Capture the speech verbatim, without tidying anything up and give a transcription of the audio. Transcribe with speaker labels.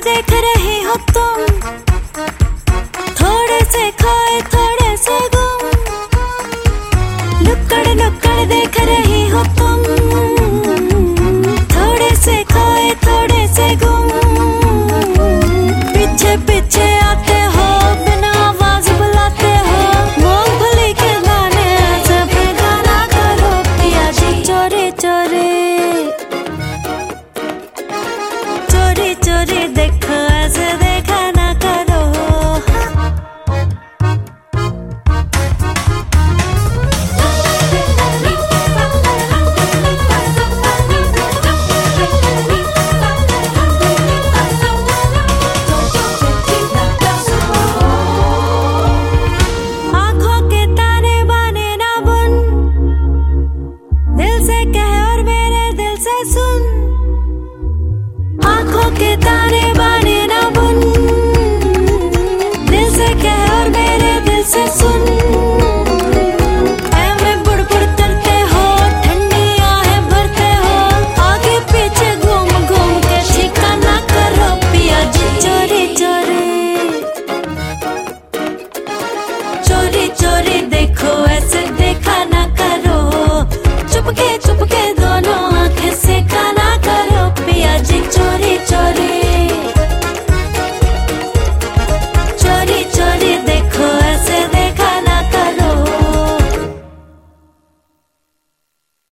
Speaker 1: देख रही हो तुम, थोड़े से खोए थोड़े से गुम, नुक्कड़ नुक्कड़ देख रही हो तुम, थोड़े से खोए थोड़े से गुम, पीछे पीछे आते हो बिना आवाज बुलाते हो, मूंगफली के दाने ऐसे बेगाना करो पिया जी। चोरी चोरी चोरी चोरी देखो ऐसे देखा ना करो। आंखों के ताने बाने ना बुन, दिल से कह और मेरे दिल से सुन, आंखों के ताने